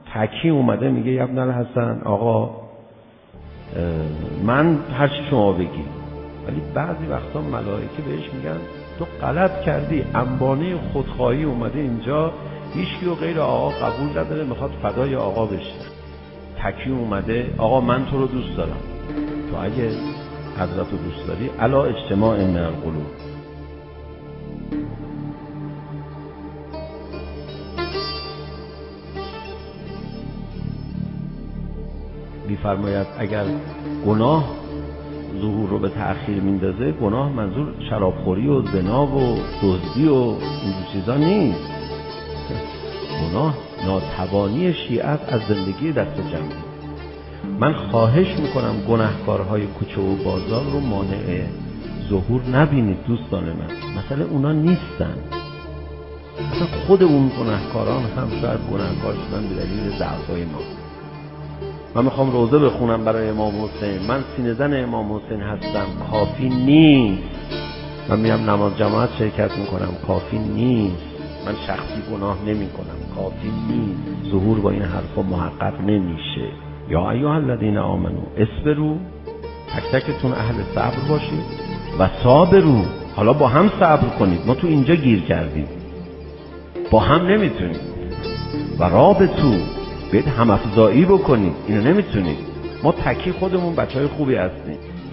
تکی اومده میگه یا ابن الحسن آقا من هر چی شما بگی، ولی بعضی وقتا ملائکه بهش میگن تو غلط کردی، انبانه خودخواهی اومده اینجا، هیچکی و غیر آقا قبول نداره، میخواد فدای آقا بشه. تکی اومده آقا من تو رو دوست دارم، تو اگه حضرت رو دوست داری علا اجتماع من القلوب. می‌فرماید اگر گناه ظهور رو به تأخیر میندازه، گناه منظور شرابخوری و زنا و دزدی و این چیزا نیست. گناه ناتوانی شیعت از زندگی دست جمعی. من خواهش میکنم گناهکارهای کوچه و بازار رو مانع ظهور نبینید دوستان من. مثلا اونا نیستن، مثلا خود اون گناهکاران هم شاید گناهکار شدن به دلیل ضعف‌های ما. من میخوام روزه بخونم برای امام حسین، من سینه زن امام حسین هستم، کافی نیست. من میام نماز جماعت شرکت میکنم، کافی نیست. من شخصی گناه نمی کنم، کافی نیست. ظهور با این حرفا محقق نمیشه. یا ایها الذین آمنو اصبروا، تک تکتون اهل صبر باشید و صابروا، حالا با هم صبر کنید. ما تو اینجا گیر کردیم، با هم نمیتونید. و رابطو، باید هم افزایی بکنید، اینو نمیتونید. ما تکی خودمون بچهای خوبی هستیم.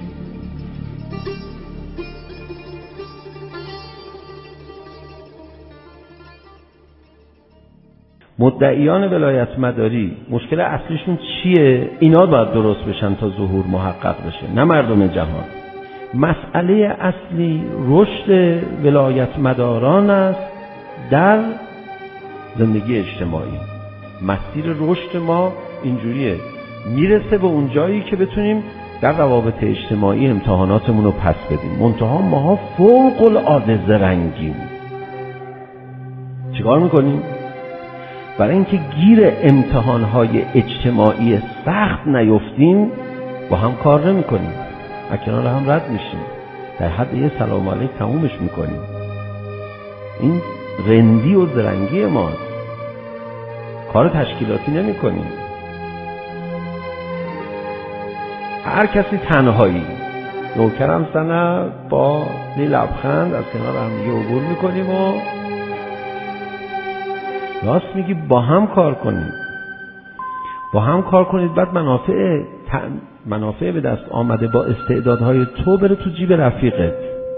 مدعیان ولایت مداری مشکل اصلیشون چیه؟ اینا باید درست بشن تا ظهور محقق بشه، نه مردم جهان. مسئله اصلی رشد ولایت مداران است در زندگی اجتماعی. مسیر رشد ما اینجوریه، میرسه به اون جایی که بتونیم در روابط اجتماعی امتحاناتمون رو پس بدیم. منتها ماها فوق العاده زرنگیم. چیکار میکنیم؟ برای اینکه گیر امتحانهای اجتماعی سخت نیفتیم با هم کار نمی کنیم، و کنار هم رد میشیم، در حد یه سلام علیک تمومش میکنیم. این رندی و زرنگی ماست. کار تشکیلاتی نمی کنیم. هر کسی تنهایی، نوکرم سنه با لبخند از کنار هم دیگه عبور میکنیم و راست میگی با هم کار کنید. با هم کار کنید، بعد منافع به دست آمده با استعدادهای تو بره تو جیب رفیقت،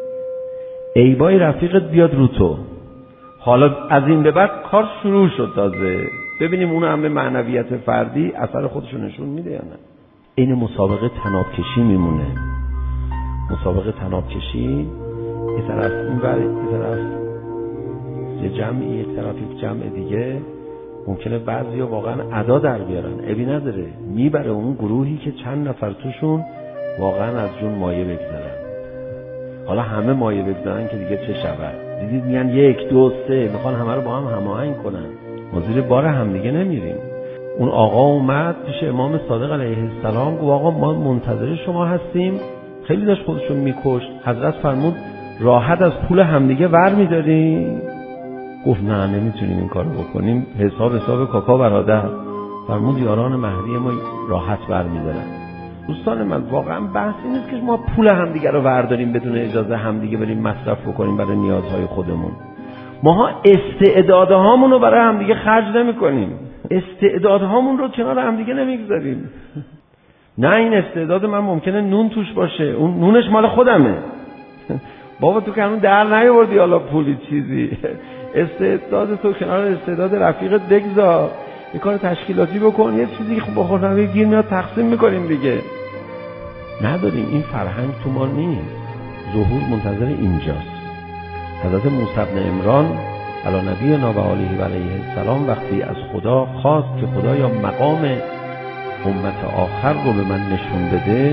عیبای رفیقت بیاد رو تو. حالا از این به بعد کار شروع شد، تازه ببینیم اون هم به معنویت فردی اثر خودشو نشون میده یا نه. این مسابقه طناب کشی میمونه. مسابقه طناب کشی، یه طرف این ور، یه طرف یه جمعی، یک طرف یک جمع دیگه. ممکنه بعضیا واقعا ادا در بیارن، عیبی نداره، میبره اون گروهی که چند نفر توشون واقعا از جون مایه بگذارن. حالا همه مایه بگذارن که دیگه چه شود؟ دیدید میگن 1 2 3 میخوان همه رو با هم هماهنگ کنن. ما زیر بار هم دیگه نمیریم. اون آقا اومد پیش امام صادق علیه السلام، گفت آقا ما منتظر شما هستیم. خیلی داشت خودشون میکشت. حضرت فرمود راحت از پول همدیگه ور میداریم؟ گفت نه نمیتونیم این کارو بکنیم، حساب کاکا برادر. فرمود یاران مهدی ما راحت ور میدارن. دوستان من واقعا بحثی نیست که ما پول همدیگه رو ورداریم بدون اجازه همدیگه بریم مصرف بکنیم برای نیازهای خودمون. ماها استعدادهامون رو برای همدیگه خرج نمی‌کنیم. استعدادهامون رو کنار همدیگه نمیگذاریم. نه این استعداد من ممکنه نون توش باشه، اون نونش مال خودمه. بابا تو که هنوز در نیاوردی حالا پولی چیزی. استعداد تو کنار استعداد رفیقت بگذار، یه کار تشکیلاتی بکن، یه چیزی خب بخورم یه گیر میاد تقسیم میکنیم دیگه. نداریم، این فرهنگ تو ما نیست. ظهور منتظر اینجاست. حضرت موسی بن عمران علی نبینا و آله و علیه السلام وقتی از خدا خواست که خدایا مقام امت آخر رو به من نشون بده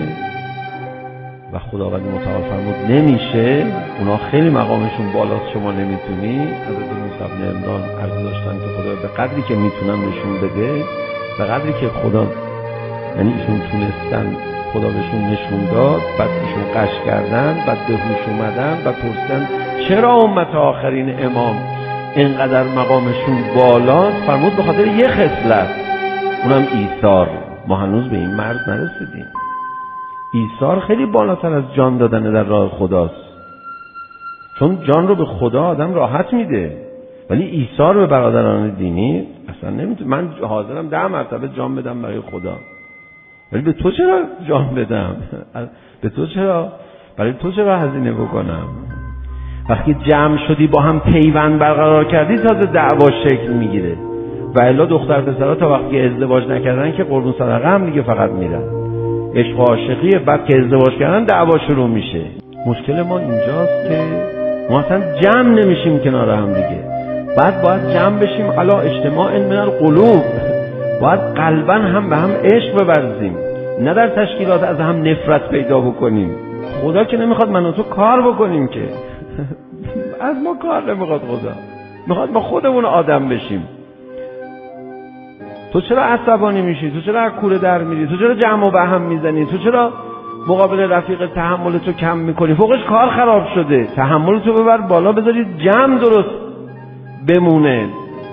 و خداوند متعال فرمود نمیشه، اونا خیلی مقامشون بالاست شما نمیتونی. حضرت موسی بن عمران عرض داشتن که خدا به قدری که میتونم نشون بده، به قدری که خدا، یعنی ایشون تونستن خدا بهشون نشون داد، بعد ایشون قش کردن، بعد به هوش اومدن و پرسیدن چرا امت آخرین امام اینقدر مقامشون بالاست؟ فرمود به خاطر یه خصلت، اونم ایثار. ما هنوز به این مرز نرسیدیم. ایثار خیلی بالاتر از جان دادن در راه خداست، چون جان رو به خدا آدم راحت میده، ولی ایثار به برادران دینی اصلا نمیتونه. من حاضرم 10 مرتبه جان بدم برای خدا، ولی به تو چرا جان بدم؟ به تو چرا؟ برای تو چرا هزینه بکنم؟ وقتی جمع شدی با هم پیوند برقرار کردی تازه دعوا شکل میگیره، و الا دختر پسرها تا وقتی ازدواج نکردن که قربون صدقه هم دیگه فقط میرن، عشق و عاشقیه. بعد که ازدواج کردن دعوا شروع میشه. مشکل ما اینجاست که ما اصلا جمع نمیشیم کنار هم دیگه. بعد باید جمع بشیم علی اجتماع من القلوب، باید قلبا هم به هم عشق بورزیم، نه در تشکیلات از هم نفرت پیدا بکنیم. خدا که نمیخواد من و تو کار بکنیم که از ما کار نمیخواد، خدا میخواد ما خودمون آدم بشیم. تو چرا عصبانی میشی؟ تو چرا از کوره در میری؟ تو چرا جمع و به هم میزنی؟ تو چرا مقابل رفیق تحمل تو کم میکنی؟ فوقش کار خراب شده. تحمل تو ببر بالا، بذاری جمع درست بمونه.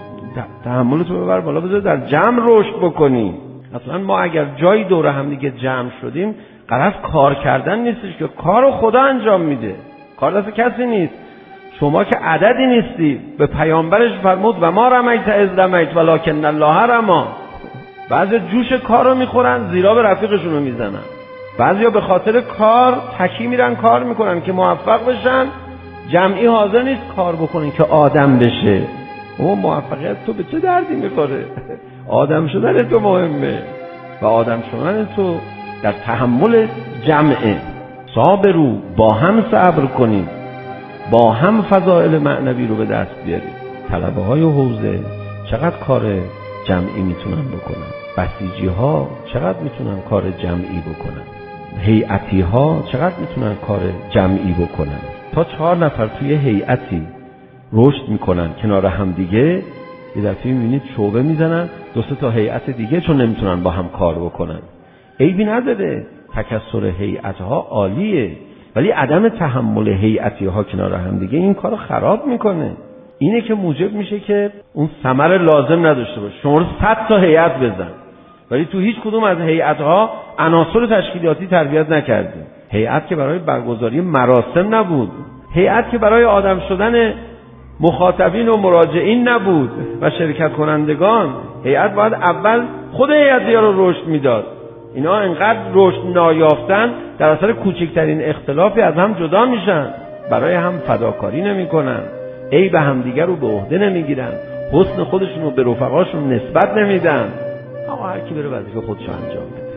تحمل تو ببر بالا، بذاری در جمع رشد بکنی. اصلا ما اگر جایی دور هم دیگه جمع شدیم، غرض کار کردن نیستش که کارو خدا انجام میده، کار دست کسی نیست. شما که عددی نیستی. به پیامبرش فرمود و ما رمیت اذ رمیت ولکن الله رمی. بعضی جوش کارو میخورن، زیرا به رفیقشونو میزنن. بعضیا به خاطر کار تکی میرن کار میکنن که موفق بشن، جمعی حاضر نیست کار بکنن که آدم بشه. او موفقیت تو به چه دردی میخوره؟ آدم شدن تو مهمه، و آدم شدن تو در تحمل جمعه. صابرو، با هم صبر کنید، با هم فضائل معنوی رو به دست بیارید. طلبه های حوزه چقدر کار جمعی میتونن بکنن، بسیجی ها چقدر میتونن کار جمعی بکنن، هیئتی ها چقدر میتونن کار جمعی بکنن. تا 4 نفر توی هیئتی رشد میکنن کنار هم دیگه، یه دفعه میبینید شعبه میزنن 2-3 تا هیئت دیگه، چون نمیتونن با هم کار بکنن. عیبی نداره، تکثر هیئت ها عالیه، ولی عدم تحمل هیئتی ها کنار هم دیگه این کارو خراب میکنه. اینه که موجب میشه که اون ثمر لازم نداشته باشه. شما 100 تا هیئت بزن، ولی تو هیچ کدوم از هیئت ها عناصر تشکیلاتی تربیت نکردیم. هیئت که برای برگزاری مراسم نبود، هیئت که برای آدم شدن مخاطبین و مراجعین نبود و شرکت کنندگان. هیئت باید اول خود هیئتی‌ها رو رشد میداد. اینا انقدر رشد نایافتن، در اثر کوچکترین اختلافی از هم جدا میشن، برای هم فداکاری نمیکنن، عیب همدیگر رو به عهده نمیگیرن، حسن خودشون رو به رفقاشون نسبت نمیدن. اما هر کی بره وظیفه خودشو انجام بده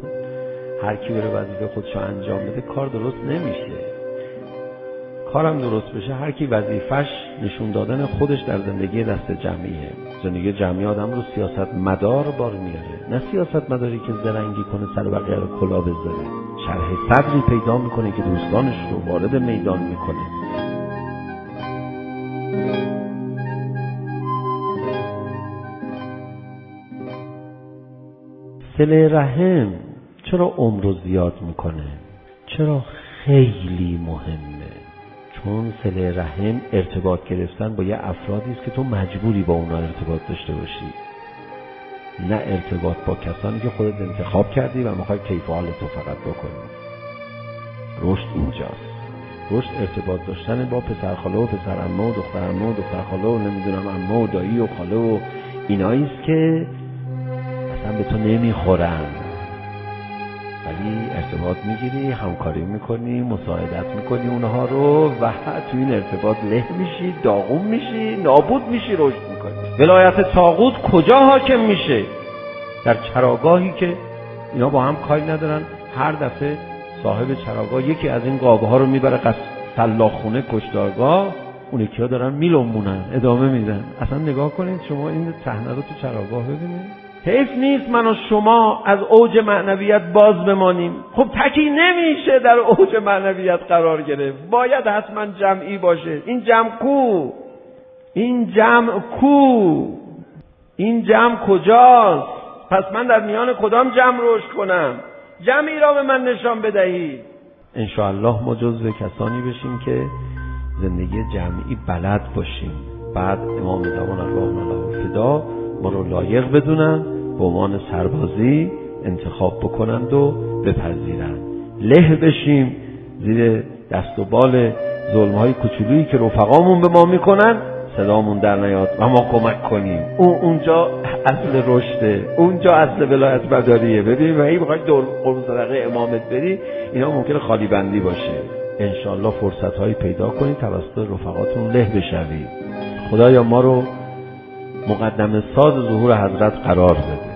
هر کی بره وظیفه خودشو انجام بده کار درست نمیشه. کارم درست بشه، هر کی وظیفش نشون دادن خودش در زندگی دست جمعیه. زندگی جمعی آدم رو سیاست مدار بار میاره، نه سیاست مداری که زرنگی کنه سر بقیه رو کلا بذاره. شرح صدری پیدا میکنه که دوستانش رو وارد میدان میکنه. صله رحم چرا عمر رو زیاد میکنه؟ چرا خیلی مهمه؟ چون صله رحم ارتباط گرفتن با یه افرادی است که تو مجبوری با اونا ارتباط داشته باشی، نه ارتباط با کسانی که خودت انتخاب کردی و میخوای کیف و حال تو فقط بکنی. رشد اینجاست. رشد ارتباط داشتن با پسر خاله و پسر عمه و دختر عمه و دختر خاله و نمیدونم عمه و دایی و خاله و اینایی است که اصلا به تو نمیخورن، ولی ارتباط میگیری، همکاری میکنی، مساعدت میکنی اونها رو، و تو این ارتباط له میشی، داغون میشی، نابود میشی، رشد میکنی. ولایت طاغوت کجا حاکم میشه؟ در چراگاهی که اینا با هم کاری ندارن. هر دفعه صاحب چراگاه یکی از این قابه ها رو میبره سلاخونه کشتارگاه، اون یکی ها دارن میلمونن، ادامه میدن. اصلا نگاه کنید شما این صحنه رو تو چراگاه ببینید. حیف نیست من و شما از اوج معنویت باز بمانیم؟ خب تکی نمیشه در اوج معنویت قرار گرفت، باید حتما جمعی باشه. این جمع کو؟ این جمع کو؟ این جمع کجاست؟ پس من در میان کدام جمع رشد کنم؟ جمعی را به من نشان بدهید. انشاءالله ما جزو کسانی بشیم که زندگی جمعی بلد باشیم. بعد امام زمان الله فدا ما رو لایق بدونن به عنوان سربازی انتخاب بکنند و بپذیرند. له بشیم زیر دست و بال ظلم‌های کوچولویی که رفقامون به ما میکنن، صدامون در نیاد و ما کمک کنیم. اونجا اصل رشده، اونجا اصل ولایت مداریه. ببین و این بخوای دور قربون صدقه امامت بری، اینا ممکنه خالی بندی باشه. انشالله فرصت‌هایی پیدا کنید توسط رفقاتون له بشوید. خدایا ما رو مقدم ساز ظهور حضرت قرار بده.